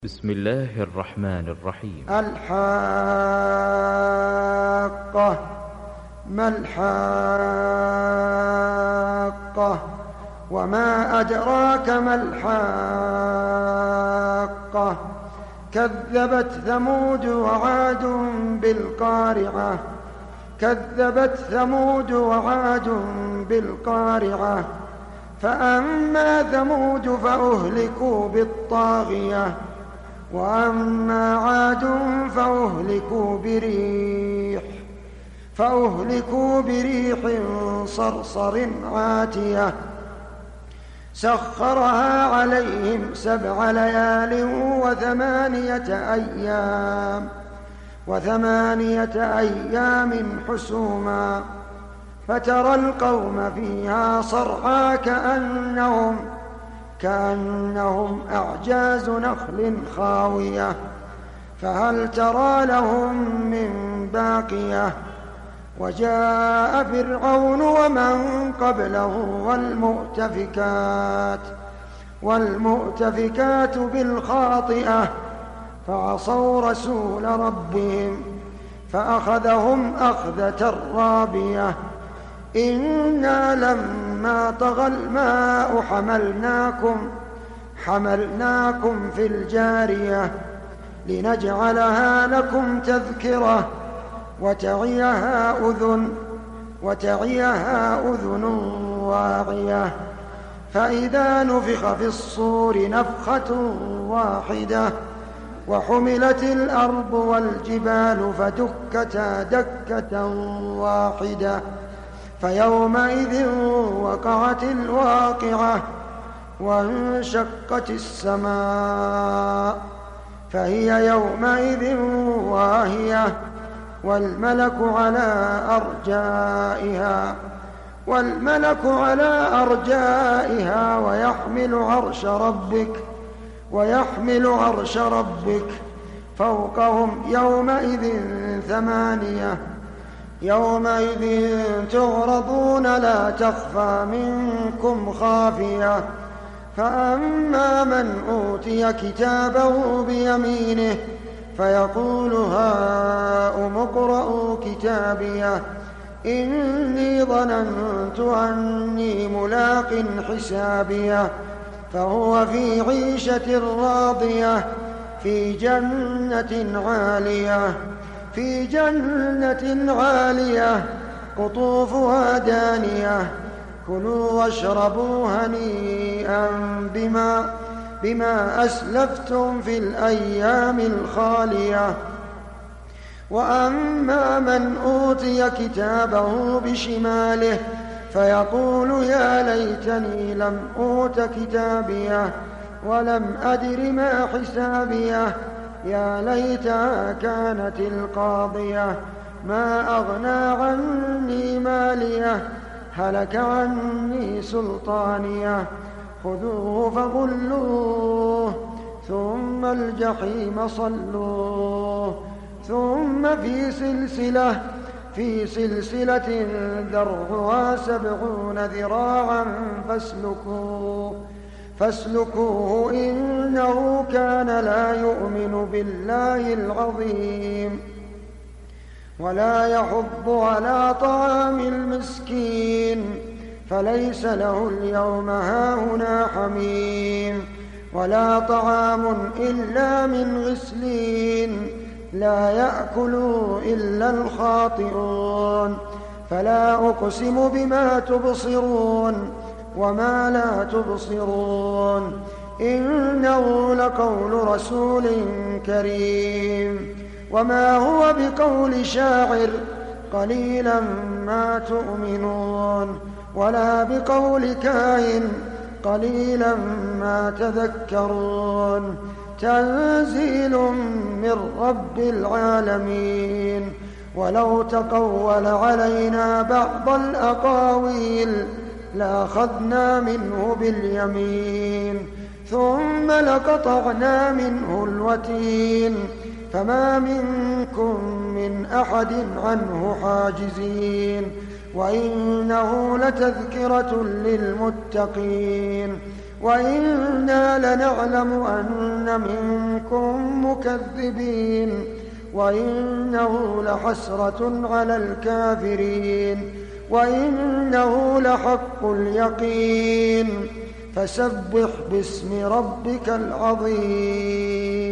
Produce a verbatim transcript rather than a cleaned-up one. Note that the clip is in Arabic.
بسم الله الرحمن الرحيم. الحاقة. ما الحاقة؟ وما أدراك ما الحاقة؟ كذبت ثمود وعاد بالقارعة كذبت ثمود وعاد بالقارعة فأما ثمود فأهلكوا بالطاغية وأما عاد فأهلكوا بريح فأهلكوا بريح صرصر عاتية سخرها عليهم سبع ليال وثمانية أيام وثمانية أيام حسوما فترى القوم فيها صرعى كأنهم كأنهم أعجاز نخل خاوية فهل ترى لهم من باقية وجاء فرعون ومن قبله والمؤتفكات والمؤتفكات بالخاطئة فعصوا رسول ربهم فأخذهم أخذة رابية إنا لما طغى الماء حملناكم حملناكم في الجارية لنجعلها لكم تذكرة وتعيها أذن وتعيها أذن واعية فإذا نفخ في الصور نفخة واحدة وحملت الأرض والجبال فدكتا دكة واحدة فيومئذ وقعت الواقعة وانشقت السماء فهي يومئذ واهية والملك على أرجائها والملك على أرجائها ويحمل عرش ربك ويحمل عرش ربك فوقهم يومئذ ثمانية يومئذ تعرضون لا تخفى منكم خافية فأما من أوتي كتابه بيمينه فيقول هاؤم اقرءوا كتابيه إني ظننت أني ملاق حسابيه فهو في عيشة راضية في جنة عالية في جنة عالية قطوفها دانية كلوا واشربوا هنيئا بما بما أسلفتم في الأيام الخالية وأما من أوتي كتابه بشماله فيقول يا ليتني لم أوت كتابيه ولم أدر ما حسابيه يا ليتها كانت القاضية ما أغنى عني ماليه هلك عني سلطانيه خذوه فغلوه ثم الجحيم صلوه ثم في سلسلة في سلسلة ذرعها سبعون ذراعا فاسلكوه فاسلكوه إنه كان لا يؤمن بالله العظيم ولا يحض على طعام المسكين فليس له اليوم هاهنا حميم ولا طعام إلا من غسلين لا يأكل إلا الخاطئون فلا أقسم بما تبصرون وما لا تبصرون إنه لقول رسول كريم وما هو بقول شاعر قليلا ما تؤمنون ولا بقول كاهن قليلا ما تذكرون تنزيل من رب العالمين ولو تقول علينا بعض الأقاويل لأخذنا منه باليمين ثم لقطعنا منه الوتين فما منكم من أحد عنه حاجزين وإنه لتذكرة للمتقين وإنا لنعلم أن منكم مكذبين وإنه لحسرة على الكافرين وإنه لحق اليقين فسبح باسم ربك العظيم.